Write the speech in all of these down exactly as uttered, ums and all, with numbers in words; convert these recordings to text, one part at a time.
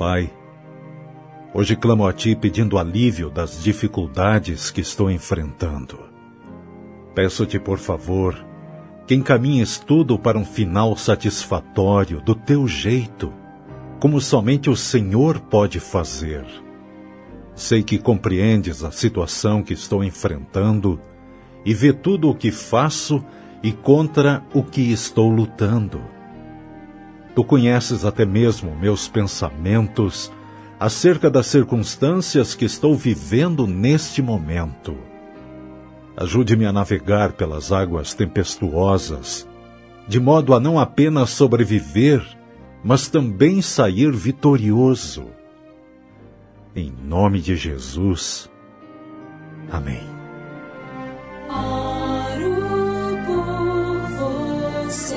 Pai, hoje clamo a Ti pedindo alívio das dificuldades que estou enfrentando. Peço-te, por favor, que encaminhes tudo para um final satisfatório do Teu jeito, como somente o Senhor pode fazer. Sei que compreendes a situação que estou enfrentando e vê tudo o que faço e contra o que estou lutando. Tu conheces até mesmo meus pensamentos acerca das circunstâncias que estou vivendo neste momento. Ajude-me a navegar pelas águas tempestuosas, de modo a não apenas sobreviver, mas também sair vitorioso. Em nome de Jesus. Amém. Oro por você.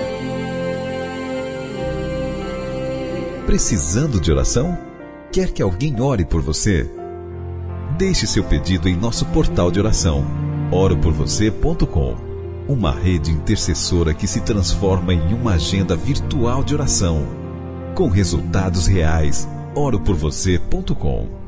Precisando de oração? Quer que alguém ore por você? Deixe seu pedido em nosso portal de oração, oro por você ponto com, uma rede intercessora que se transforma em uma agenda virtual de oração, com resultados reais. oro por você ponto com.